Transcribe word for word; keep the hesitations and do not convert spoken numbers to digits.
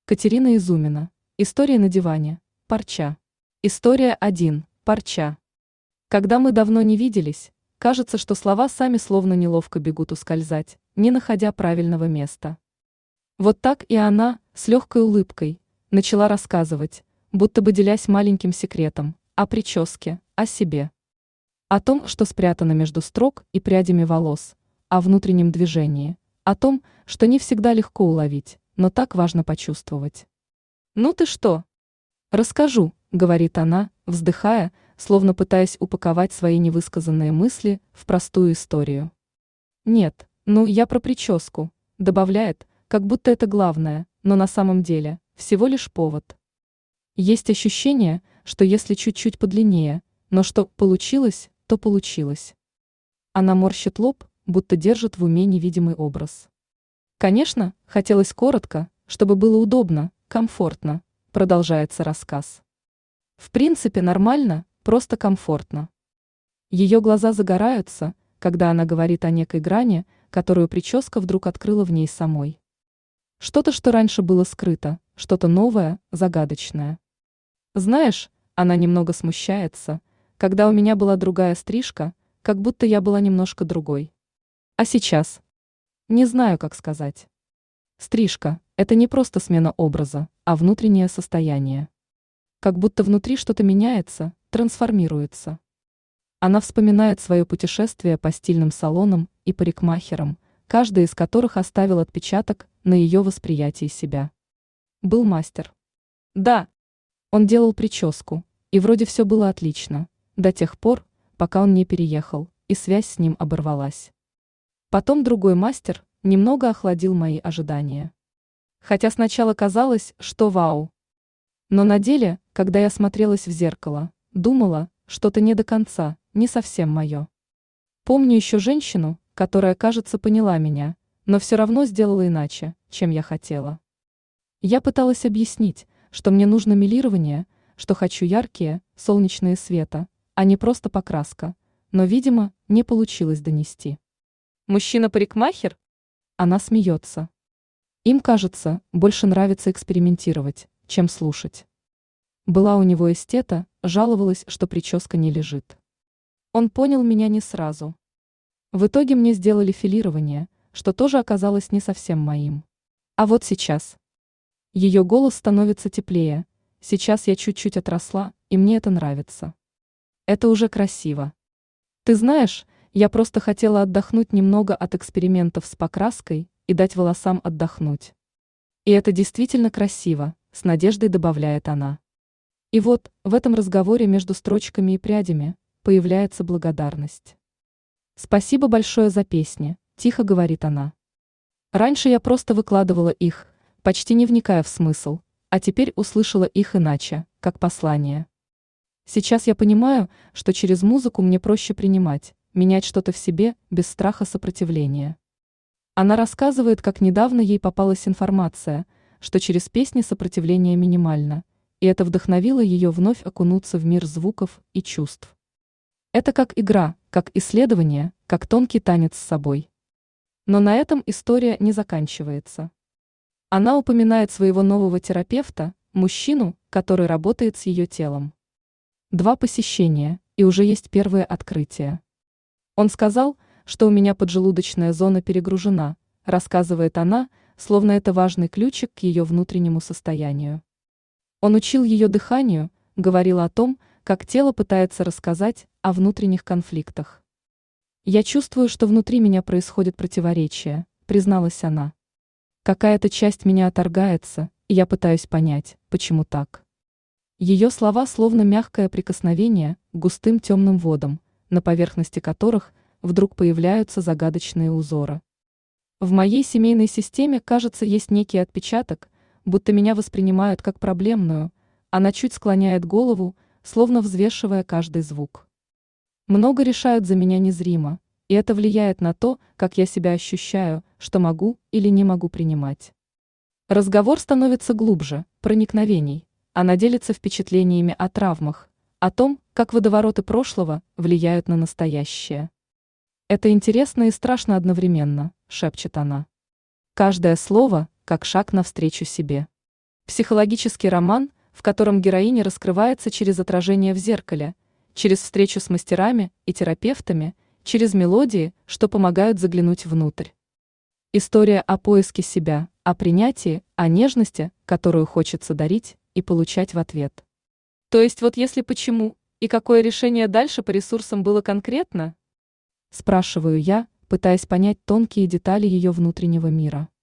Катерина Изумина. История на диване. Парча. История один. Парча. Когда мы давно не виделись, кажется, что слова сами словно неловко бегут ускользать, не находя правильного места. Вот так и она, с легкой улыбкой, начала рассказывать, будто бы делясь маленьким секретом, о прическе, о себе. О том, что спрятано между строк и прядями волос, о внутреннем движении, о том, что не всегда легко уловить, но так важно почувствовать. «Ну ты что?» «Расскажу», — говорит она, вздыхая, словно пытаясь упаковать свои невысказанные мысли в простую историю. «Нет, ну я про прическу», — добавляет, как будто это главное, но на самом деле всего лишь повод. Есть ощущение, что если чуть-чуть подлиннее, но что получилось, то получилось. Она морщит лоб, будто держит в уме невидимый образ. Конечно, хотелось коротко, чтобы было удобно, комфортно, продолжается рассказ. В принципе, нормально, просто комфортно. Ее глаза загораются, когда она говорит о некой грани, которую прическа вдруг открыла в ней самой. Что-то, что раньше было скрыто, что-то новое, загадочное. Знаешь, она немного смущается, когда у меня была другая стрижка, как будто я была немножко другой. А сейчас? Не знаю, как сказать. Стрижка – это не просто смена образа, а внутреннее состояние. Как будто внутри что-то меняется, трансформируется. Она вспоминает свое путешествие по стильным салонам и парикмахерам, каждый из которых оставил отпечаток на ее восприятии себя. Был мастер. Да, он делал прическу, и вроде все было отлично, до тех пор, пока он не переехал, и связь с ним оборвалась. Потом другой мастер немного охладил мои ожидания. Хотя сначала казалось, что вау. Но на деле, когда я смотрелась в зеркало, думала, что-то не до конца, не совсем мое. Помню еще женщину, которая, кажется, поняла меня, но все равно сделала иначе, чем я хотела. Я пыталась объяснить, что мне нужно мелирование, что хочу яркие, солнечные света, а не просто покраска, но, видимо, не получилось донести. Мужчина-парикмахер? Она смеется. Им, кажется, больше нравится экспериментировать, чем слушать. Была у него эстета, жаловалась, что прическа не лежит. Он понял меня не сразу. В итоге мне сделали филирование, что тоже оказалось не совсем моим. А вот сейчас. Ее голос становится теплее. Сейчас я чуть-чуть отросла, и мне это нравится. Это уже красиво. Ты знаешь, я просто хотела отдохнуть немного от экспериментов с покраской и дать волосам отдохнуть. И это действительно красиво, с надеждой добавляет она. И вот, в этом разговоре между строчками и прядями появляется благодарность. «Спасибо большое за песни», – тихо говорит она. «Раньше я просто выкладывала их, почти не вникая в смысл, а теперь услышала их иначе, как послание. Сейчас я понимаю, что через музыку мне проще принимать, менять что-то в себе без страха сопротивления». Она рассказывает, как недавно ей попалась информация, что через песни сопротивление минимально, и это вдохновило ее вновь окунуться в мир звуков и чувств. Это как игра, как исследование, как тонкий танец с собой. Но на этом история не заканчивается. Она упоминает своего нового терапевта, мужчину, который работает с ее телом. Два посещения, и уже есть первые открытия. Он сказал, что у меня поджелудочная зона перегружена, рассказывает она, словно это важный ключик к ее внутреннему состоянию. Он учил ее дыханию, говорил о том, как тело пытается рассказать о внутренних конфликтах. «Я чувствую, что внутри меня происходит противоречие», призналась она. «Какая-то часть меня отторгается, и я пытаюсь понять, почему так». Ее слова словно мягкое прикосновение к густым темным водам, на поверхности которых вдруг появляются загадочные узоры. В моей семейной системе, кажется, есть некий отпечаток, будто меня воспринимают как проблемную, она чуть склоняет голову, словно взвешивая каждый звук. Много решают за меня незримо, и это влияет на то, как я себя ощущаю, что могу или не могу принимать. Разговор становится глубже, проникновений, она делится впечатлениями о травмах, о том, как водовороты прошлого влияют на настоящее. «Это интересно и страшно одновременно», – шепчет она. «Каждое слово, как шаг навстречу себе». Психологический роман, в котором героиня раскрывается через отражение в зеркале, через встречу с мастерами и терапевтами, через мелодии, что помогают заглянуть внутрь. История о поиске себя, о принятии, о нежности, которую хочется дарить и получать в ответ. То есть вот если почему и какое решение дальше по ресурсам было конкретно? Спрашиваю я, пытаясь понять тонкие детали ее внутреннего мира.